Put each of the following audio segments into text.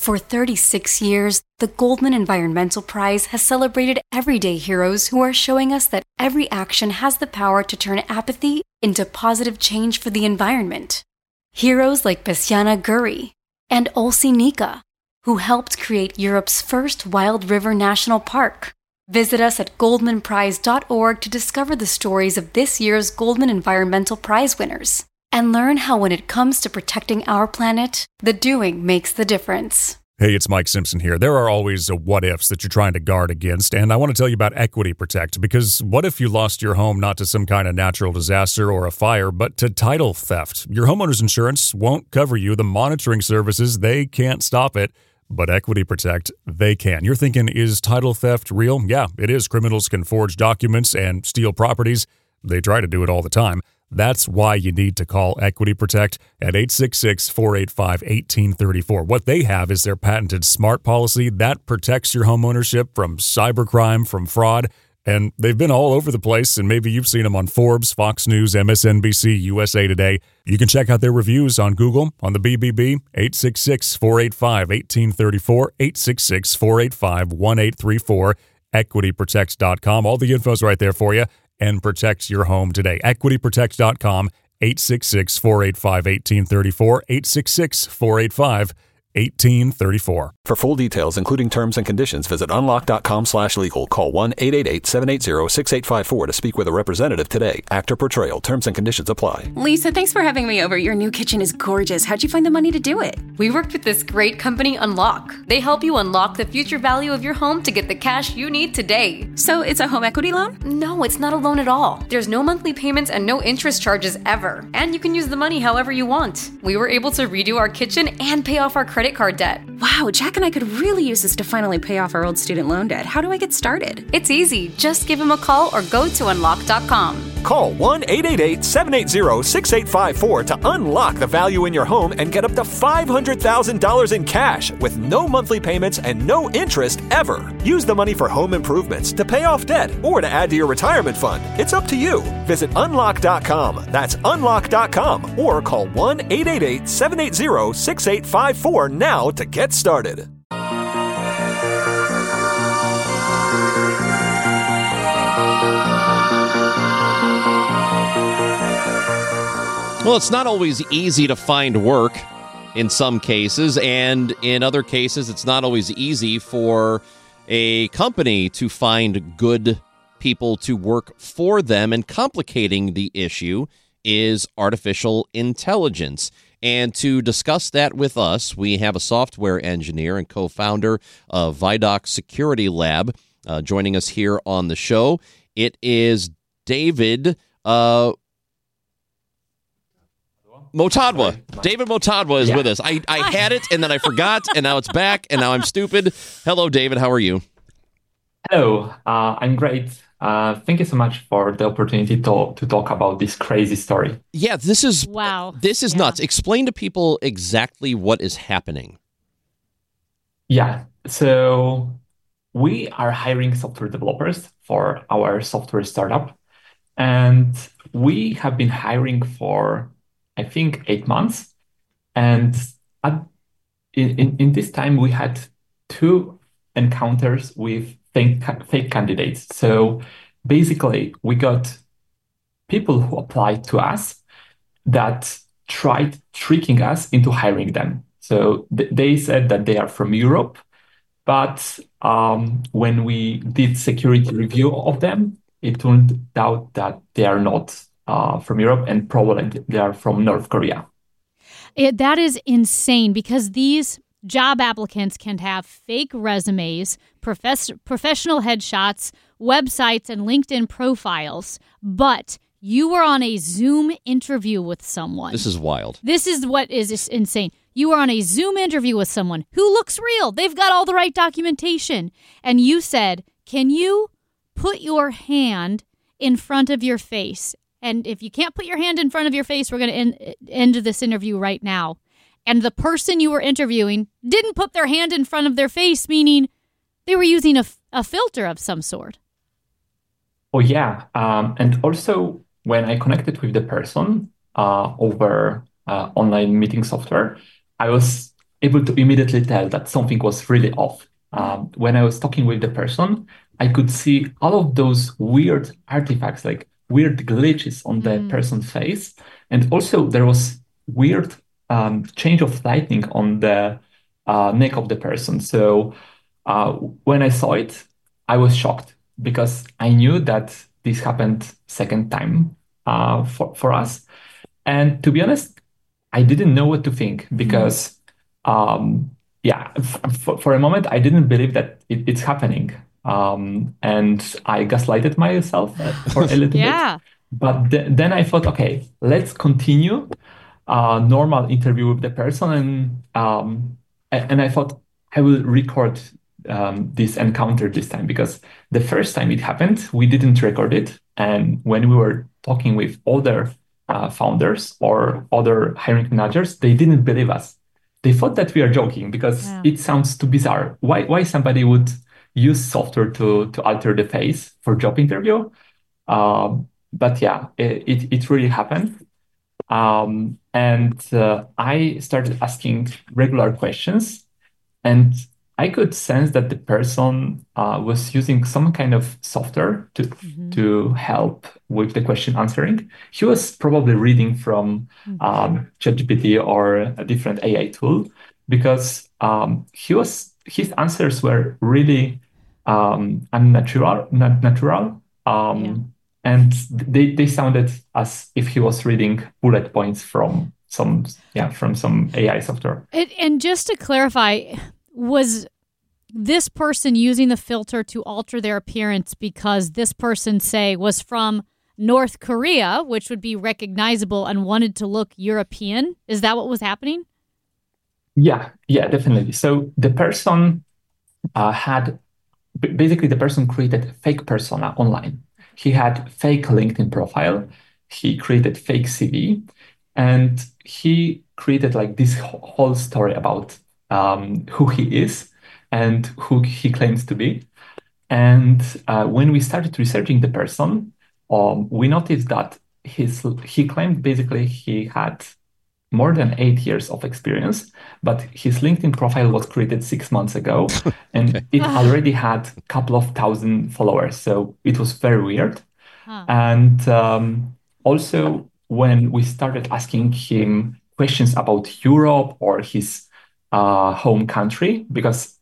For 36 years, the Goldman Environmental Prize has celebrated everyday heroes who are showing us that every action has the power to turn apathy into positive change for the environment. Heroes like Besiana Guri and Olsi Nika, who helped create Europe's first wild river national park. Visit us at goldmanprize.org to discover the stories of this year's Goldman Environmental Prize winners and learn how when it comes to protecting our planet, the doing makes the difference. Hey, it's Mike Simpson here. There are always what-ifs that you're trying to guard against, and I want to tell you about Equity Protect, because what if you lost your home not to some kind of natural disaster or a fire, but to title theft? Your homeowner's insurance won't cover you. The monitoring services, they can't stop it. But Equity Protect, they can. You're thinking, is title theft real? Yeah, it is. Criminals can forge documents and steal properties. They try to do it all the time. That's why you need to call Equity Protect at 866-485-1834. What they have is their patented SMART policy that protects your homeownership from cybercrime, from fraud, and they've been all over the place, and maybe you've seen them on Forbes, Fox News, MSNBC, USA Today. You can check out their reviews on Google, on the BBB, 866-485-1834, 866-485-1834, equityprotect.com. All the info's right there for you. And protect your home today. EquityProtect.com, 866-485-1834, 866-485-1834. For full details, including terms and conditions, visit unlock.com/legal. Call 1-888-780-6854 to speak with a representative today. Actor portrayal. Terms and conditions apply. Lisa, thanks for having me over. Your new kitchen is gorgeous. How'd you find the money to do it? We worked with this great company, Unlock. They help you unlock the future value of your home to get the cash you need today. So it's a home equity loan? No, it's not a loan at all. There's no monthly payments and no interest charges ever. And you can use the money however you want. We were able to redo our kitchen and pay off our credit card debt. Wow, Jack and I could really use this to finally pay off our old student loan debt. How do I get started? It's easy. Just give him a call or go to unlock.com. Call 1-888-780-6854 to unlock the value in your home and get up to $500,000 in cash with no monthly payments and no interest ever. Use the money for home improvements, to pay off debt, or to add to your retirement fund. It's up to you. Visit unlock.com. That's unlock.com, or call 1-888-780-6854 now to get started. Well, it's not always easy to find work in some cases, and in other cases, it's not always easy for a company to find good people to work for them, and complicating the issue is artificial intelligence. And to discuss that with us, we have a software engineer and co-founder of Vidoc Security Lab joining us here on the show. It is David Motadwa. David Motadwa is with us. I had it, and then I forgot, and now it's back, and now I'm stupid. Hello, David. How are you? Hello. I'm great. Thank you so much for the opportunity to talk about this crazy story. Yeah, this is wow. This is nuts. Explain to people exactly what is happening. Yeah. So we are hiring software developers for our software startup, and we have been hiring for, I think, 8 months. And in this time, we had 2 encounters with fake candidates. So basically, we got people who applied to us that tried tricking us into hiring them. So they said that they are from Europe, but when we did security review of them, it turned out that they are not from Europe, and probably they are from North Korea. That is insane, because these job applicants can have fake resumes, professional headshots, websites, and LinkedIn profiles, but you were on a Zoom interview with someone. This is wild. This is what is insane. You were on a Zoom interview with someone who looks real. They've got all the right documentation. And you said, can you put your hand in front of your face? And if you can't put your hand in front of your face, we're going to end this interview right now. And the person you were interviewing didn't put their hand in front of their face, meaning they were using a filter of some sort. Oh, yeah. And also, when I connected with the person over online meeting software, I was able to immediately tell that something was really off. When I was talking with the person, I could see all of those weird artifacts, like weird glitches on the person's face. And also there was weird change of lighting on the neck of the person. So when I saw it, I was shocked because I knew that this happened second time for us. And to be honest, I didn't know what to think because, for a moment, I didn't believe that it's happening. And I gaslighted myself for a little bit. But then I thought, okay, let's continue normal interview with the person. And I thought I will record this encounter this time because the first time it happened, we didn't record it. And when we were talking with other founders or other hiring managers, they didn't believe us. They thought that we are joking because it sounds too bizarre. Why somebody would use software to alter the face for job interview? But yeah, it really happened. And I started asking regular questions, and I could sense that the person was using some kind of software to help with the question answering. He was probably reading from ChatGPT or a different AI tool because his answers were really unnatural, not natural. And they sounded as if he was reading bullet points from some AI software. And just to clarify, was this person using the filter to alter their appearance because this person, say, was from North Korea, which would be recognizable, and wanted to look European? Is that what was happening? Yeah, definitely. So the person basically the person created a fake persona online. He had fake LinkedIn profile. He created fake CV, and he created like this whole story about who he is and who he claims to be. And when we started researching the person, we noticed that he claimed basically he had more than 8 years of experience, but his LinkedIn profile was created 6 months ago, and it already had a couple of thousand followers. So it was very weird. And also, when we started asking him questions about Europe or his home country, because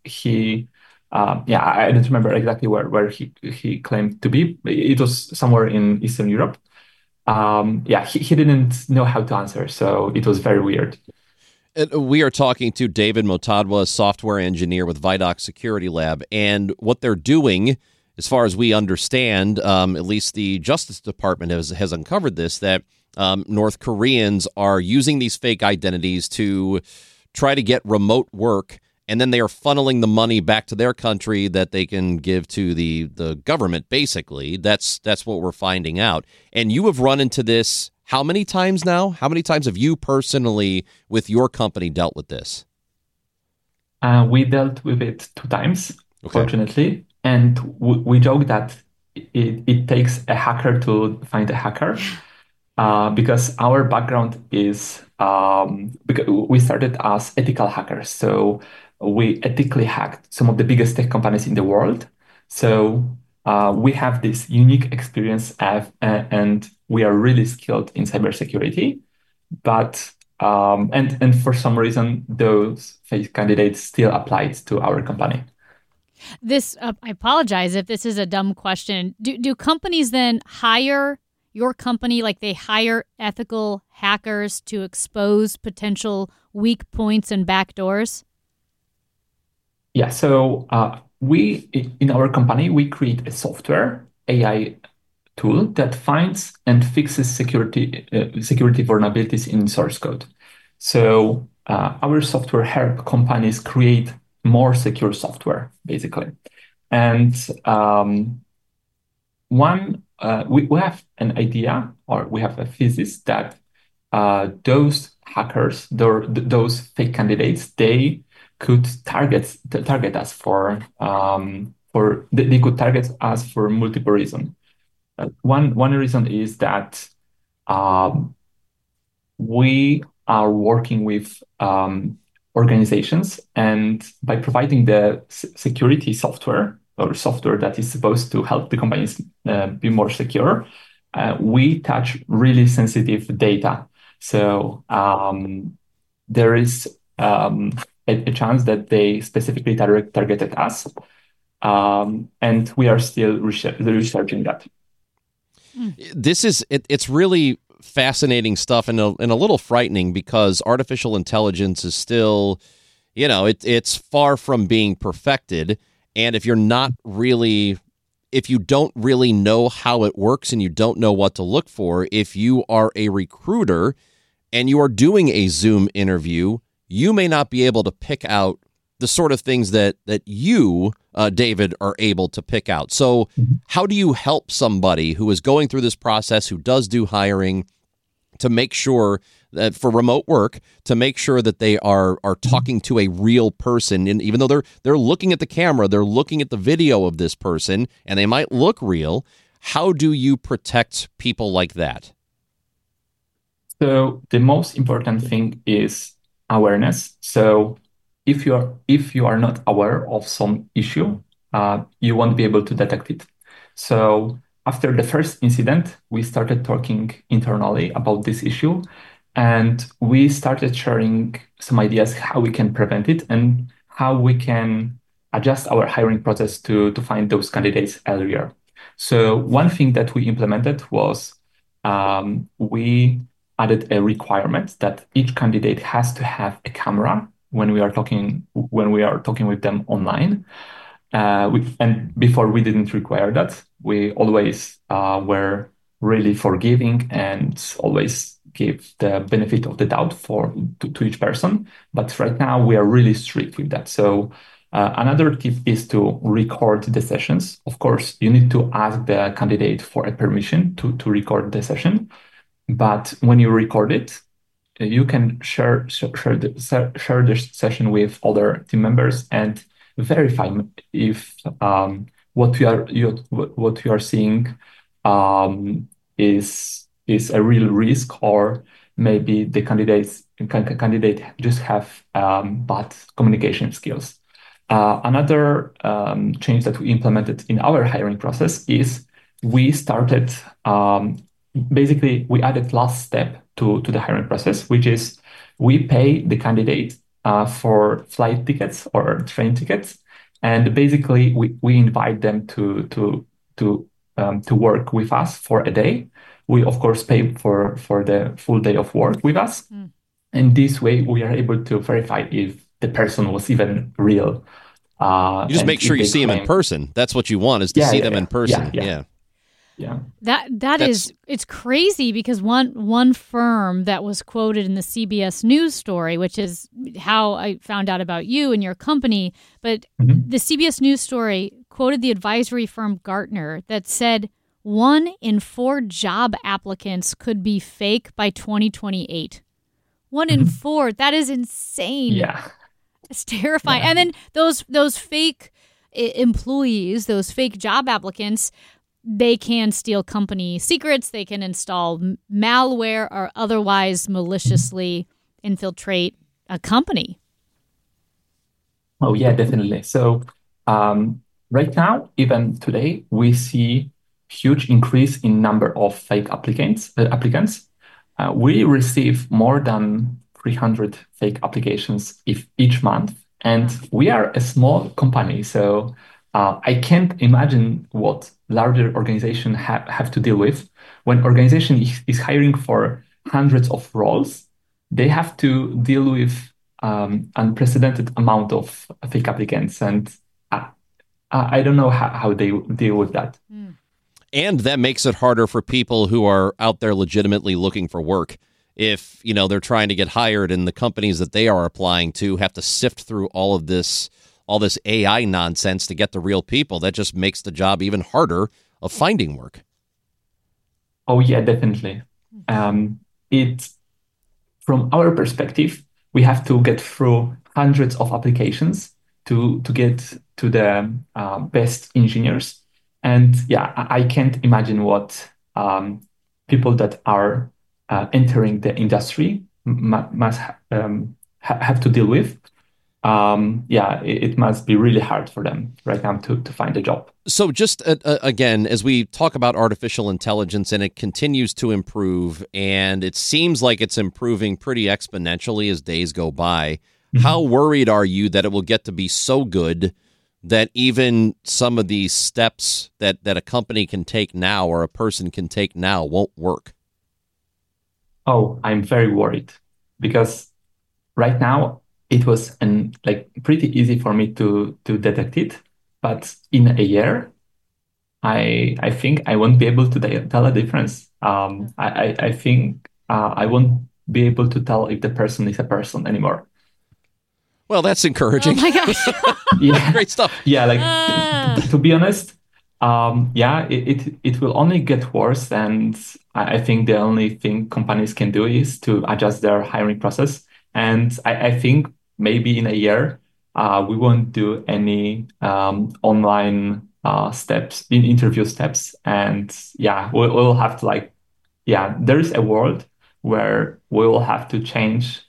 I don't remember exactly where he claimed to be. It was somewhere in Eastern Europe. He didn't know how to answer, so it was very weird. We are talking to David Motadwa, software engineer with Vidoc Security Lab, and what they're doing, as far as we understand, at least the Justice Department has uncovered this, that North Koreans are using these fake identities to try to get remote work, and then they are funneling the money back to their country that they can give to the government, basically. That's what we're finding out. And you have run into this how many times now? How many times have you personally, with your company, dealt with this? We dealt with it 2 times, fortunately. And we joke that it takes a hacker to find a hacker. Because our background is, because we started as ethical hackers. So we ethically hacked some of the biggest tech companies in the world. So we have this unique experience and we are really skilled in cybersecurity. But and for some reason, those fake candidates still applied to our company. This, I apologize if this is a dumb question. Do companies then hire your company, like they hire ethical hackers to expose potential weak points and backdoors? Yeah, so we, in our company, we create a software AI tool that finds and fixes security vulnerabilities in source code. So our software help companies create more secure software, basically. And we have an idea, or we have a thesis that those hackers, those fake candidates, they could target us they could target us for multiple reasons. One reason is that we are working with organizations, and by providing the security software or software that is supposed to help the companies be more secure, we touch really sensitive data. So there is a chance that they specifically targeted us, and we are still researching that. It's really fascinating stuff and a little frightening, because artificial intelligence is still, it's far from being perfected. And if you don't really know how it works and you don't know what to look for, if you are a recruiter and you are doing a Zoom interview, you may not be able to pick out the sort of things that you, David, are able to pick out. So how do you help somebody who is going through this process, who does do hiring, to make sure that for remote work, to make sure that they are talking to a real person? And even though they're looking at the camera, they're looking at the video of this person, and they might look real, how do you protect people like that? So the most important thing is awareness. So if you are not aware of some issue, you won't be able to detect it. So after the first incident, we started talking internally about this issue, and we started sharing some ideas how we can prevent it and how we can adjust our hiring process to find those candidates earlier. So one thing that we implemented was we added a requirement that each candidate has to have a camera when we are talking with them online. And before we didn't require that. We always were really forgiving and always give the benefit of the doubt to each person. But right now we are really strict with that. So another tip is to record the sessions. Of course, you need to ask the candidate for a permission to record the session. But when you record it, you can share the session with other team members and verify if what you are seeing is a real risk, or maybe the candidate just have bad communication skills. Another change that we implemented in our hiring process is we started. Basically, we added last step to the hiring process, which is we pay the candidate for flight tickets or train tickets, and basically we invite them to work with us for a day. We of course pay for the full day of work with us, and this way we are able to verify if the person was even real. You just make sure you see them in person. That's what you want, is to see them in person. Yeah. It's crazy, because one firm that was quoted in the CBS News story, which is how I found out about you and your company, but the CBS News story quoted the advisory firm Gartner that said 1 in 4 job applicants could be fake by 2028. 1 in 4, that is insane. Yeah. It's terrifying. Yeah. And then those fake employees, those fake job applicants, they can steal company secrets, they can install malware, or otherwise maliciously infiltrate a company. Oh, yeah, definitely. So right now, even today, we see huge increase in number of fake applicants. We receive more than 300 fake applications each month, and we are a small company, so I can't imagine what larger organizations have to deal with. When organization is hiring for hundreds of roles, they have to deal with unprecedented amount of fake applicants, and I don't know how they deal with that. And that makes it harder for people who are out there legitimately looking for work. If they're trying to get hired, and the companies that they are applying to have to sift through all this AI nonsense to get the real people, that just makes the job even harder of finding work. Oh, yeah, definitely. It's from our perspective, we have to get through hundreds of applications to get to the best engineers. And yeah, I can't imagine what people that are entering the industry must have to deal with, it must be really hard for them right now to find a job. So just again, as we talk about artificial intelligence and it continues to improve, and it seems like it's improving pretty exponentially as days go by, how worried are you that it will get to be so good that even some of these steps that a company can take now or a person can take now won't work? Oh, I'm very worried because right now it was pretty easy for me to detect it, but in a year, I think I won't be able to tell a difference. I think I won't be able to tell if the person is a person anymore. Well, that's encouraging. Oh my gosh. Yeah, Great stuff. Yeah, to be honest, it will only get worse, and I think the only thing companies can do is to adjust their hiring process. And I think maybe in a year, we won't do any online interview steps, and we'll have to there is a world where we'll have to change.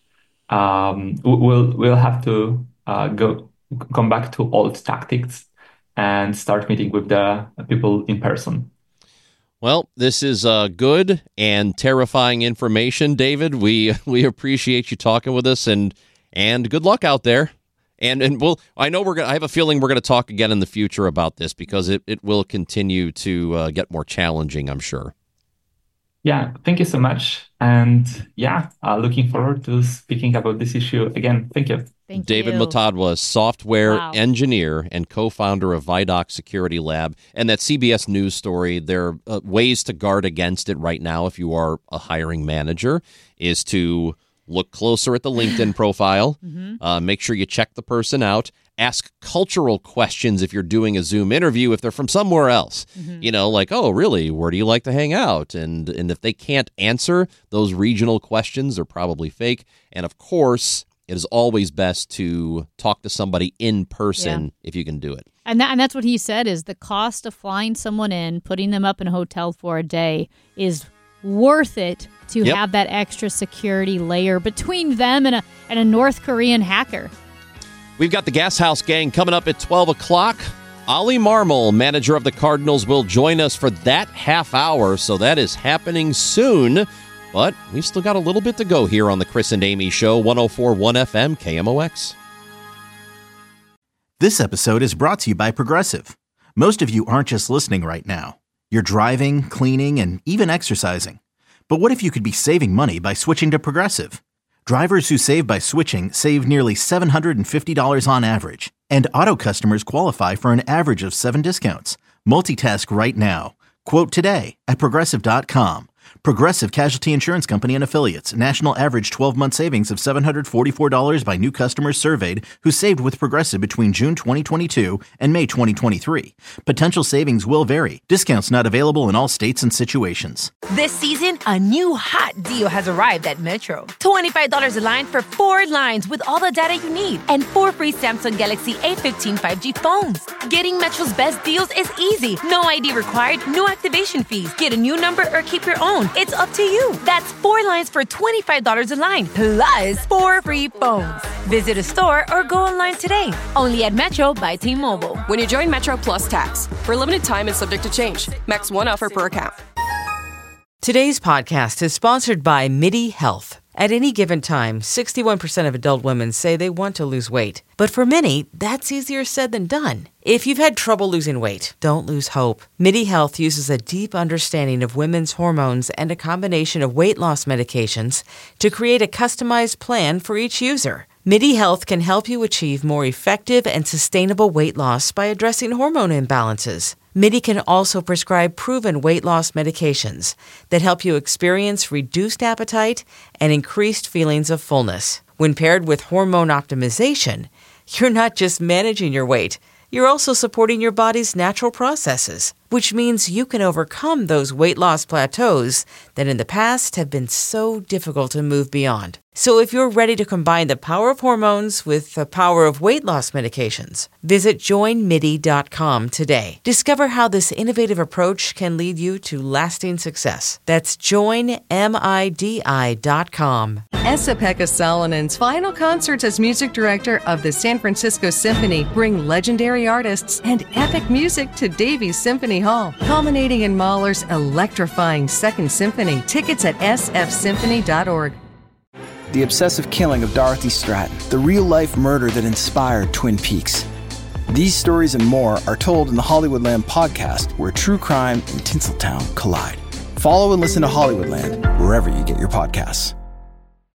We'll have to come back to old tactics and start meeting with the people in person. Well, this is good and terrifying information, David. We appreciate you talking with us, and good luck out there. And I have a feeling we're gonna talk again in the future about this because it will continue to get more challenging, I'm sure. Yeah, thank you so much. And looking forward to speaking about this issue again. Thank you. Thank David you. Motadwa, software engineer and co-founder of Vidoc Security Lab. And that CBS News story, there are ways to guard against it right now if you are a hiring manager, is to look closer at the LinkedIn profile, make sure you check the person out, ask cultural questions if you're doing a Zoom interview, if they're from somewhere else, like, oh, really, where do you like to hang out? And if they can't answer those regional questions, they're probably fake. And of course, it is always best to talk to somebody in person if you can do it. And that's what he said is the cost of flying someone in, putting them up in a hotel for a day is worth it to have that extra security layer between them and a North Korean hacker. We've got the Gas House Gang coming up at 12 o'clock. Ollie Marmol, manager of the Cardinals, will join us for that half hour, so that is happening soon. But we've still got a little bit to go here on the Chris and Amy Show, 104.1 FM, KMOX. This episode is brought to you by Progressive. Most of you aren't just listening right now. You're driving, cleaning, and even exercising. But what if you could be saving money by switching to Progressive? Drivers who save by switching save nearly $750 on average. And auto customers qualify for an average of 7 discounts. Multitask right now. Quote today at Progressive.com. Progressive Casualty Insurance Company and Affiliates. National average 12-month savings of $744 by new customers surveyed who saved with Progressive between June 2022 and May 2023. Potential savings will vary. Discounts not available in all states and situations. This season, a new hot deal has arrived at Metro. $25 a line for 4 lines with all the data you need and 4 free Samsung Galaxy A15 5G phones. Getting Metro's best deals is easy. No ID required, no activation fees. Get a new number or keep your own. It's up to you. That's 4 lines for $25 a line, plus 4 free phones. Visit a store or go online today. Only at Metro by T-Mobile. When you join Metro Plus Tax. For a limited time and subject to change. Max 1 offer per account. Today's podcast is sponsored by MIDI Health. At any given time, 61% of adult women say they want to lose weight. But for many, that's easier said than done. If you've had trouble losing weight, don't lose hope. MIDI Health uses a deep understanding of women's hormones and a combination of weight loss medications to create a customized plan for each user. MIDI Health can help you achieve more effective and sustainable weight loss by addressing hormone imbalances. MIDI can also prescribe proven weight loss medications that help you experience reduced appetite and increased feelings of fullness. When paired with hormone optimization, you're not just managing your weight, you're also supporting your body's natural processes. which means you can overcome those weight loss plateaus that in the past have been so difficult to move beyond. So if you're ready to combine the power of hormones with the power of weight loss medications, visit joinmidi.com today. Discover how this innovative approach can lead you to lasting success. That's joinmidi.com. Esa-Pekka Salonen's final concerts as music director of the San Francisco Symphony bring legendary artists and epic music to Davies Symphony Hall, culminating in Mahler's electrifying Second Symphony. Tickets at sfsymphony.org. The obsessive killing of Dorothy Stratton, the real-life murder that inspired Twin Peaks. These stories and more are told in the Hollywoodland podcast, where true crime and Tinseltown collide. Follow and listen to Hollywoodland wherever you get your podcasts.